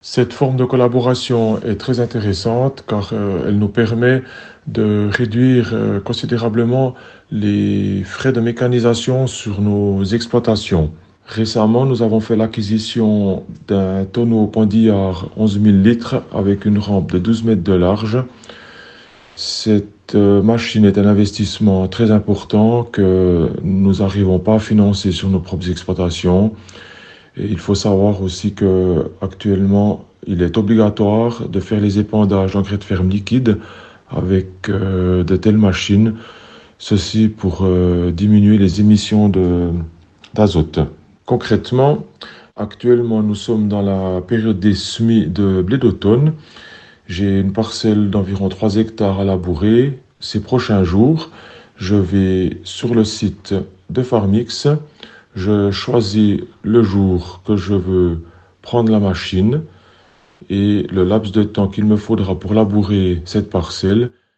Cette forme de collaboration est très intéressante car elle nous permet de réduire considérablement les frais de mécanisation sur nos exploitations. Récemment, nous avons fait l'acquisition d'un tonneau pendillard 11 000 litres avec une rampe de 12 mètres de large. Cette machine est un investissement très important que nous n'arrivons pas à financer sur nos propres exploitations. Et il faut savoir aussi que actuellement, il est obligatoire de faire les épandages d'engrais de ferme liquide avec de telles machines, ceci pour diminuer les émissions d'azote. Concrètement, actuellement, nous sommes dans la période des semis de blé d'automne. J'ai une parcelle d'environ 3 hectares à labourer. Ces prochains jours, je vais sur le site de Farmix. Je choisis le jour que je veux prendre la machine et le laps de temps qu'il me faudra pour labourer cette parcelle.